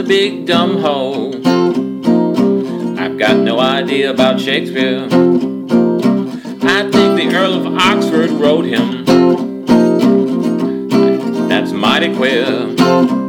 big dumb hoe. I've got no idea about Shakespeare. I think the Earl of Oxford wrote him. That's mighty queer.